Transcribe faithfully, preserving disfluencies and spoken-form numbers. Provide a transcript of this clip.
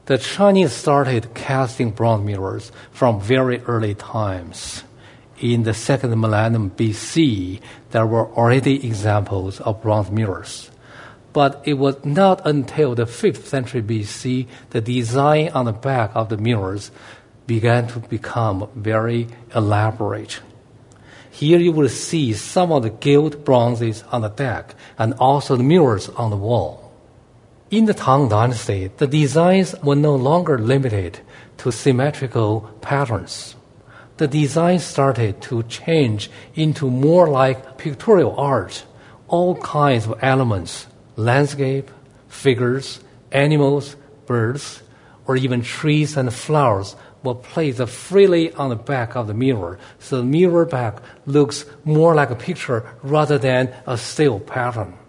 The Chinese started casting bronze mirrors from very early times. In the second millennium B C, there were already examples of bronze mirrors. But it was not until the fifth century B C the design on the back of the mirrors began to become very elaborate. Here you will see some of the gilt bronzes on the deck and also the mirrors on the wall. In the Tang Dynasty, the designs were no longer limited to symmetrical patterns. The design started to change into more like pictorial art, all kinds of elements, landscape, figures, animals, birds, or even trees and flowers were placed freely on the back of the mirror, so the mirror back looks more like a picture rather than a still pattern.